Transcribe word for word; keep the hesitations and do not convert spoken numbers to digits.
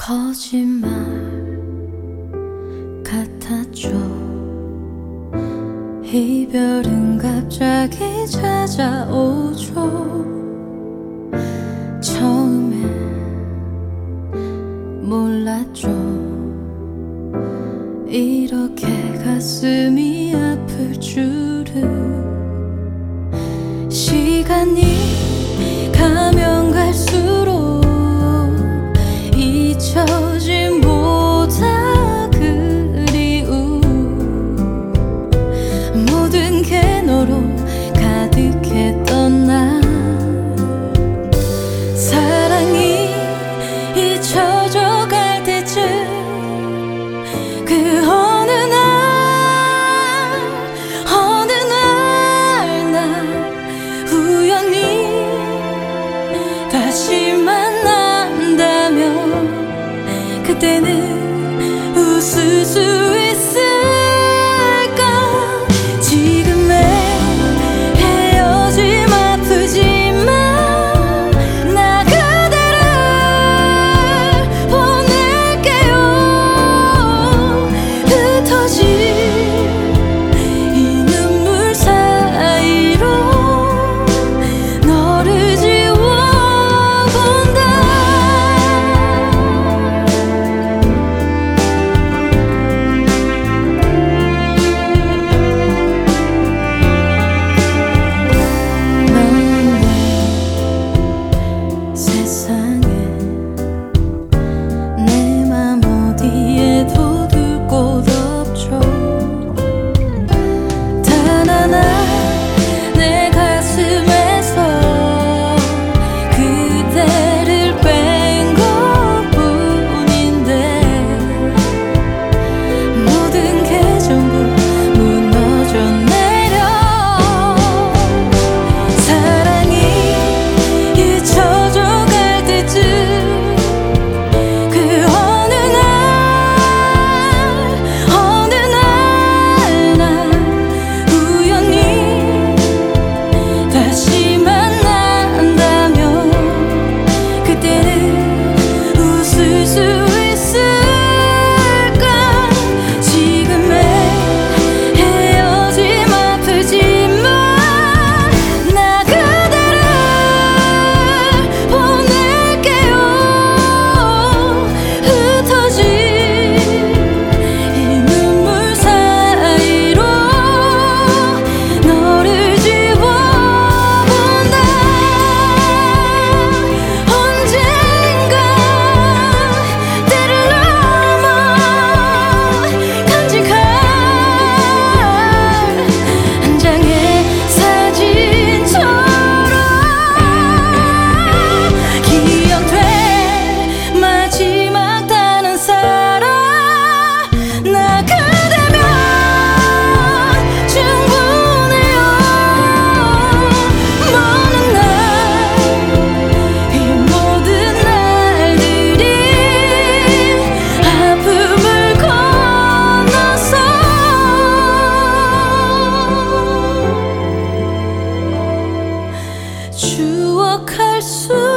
거짓말 같았죠. 이별은 갑자기 찾아오죠. 처음엔 몰랐죠. 이렇게 가슴이 아플 줄은. 시간이 가면 갈수록 잊혀진 보다 그리움. 모든 게 너로 가득했던 날, 사랑이 잊혀져 갈 때쯤 그 어느 날 어느 날 난 우연히 다시 만난다면 그때는 웃을 수 있을까. 지금의 헤어짐 아프지만 나 그대를 보낼게요. 흩어진 이 눈물 사이로 너를 지워본다. 추억할 수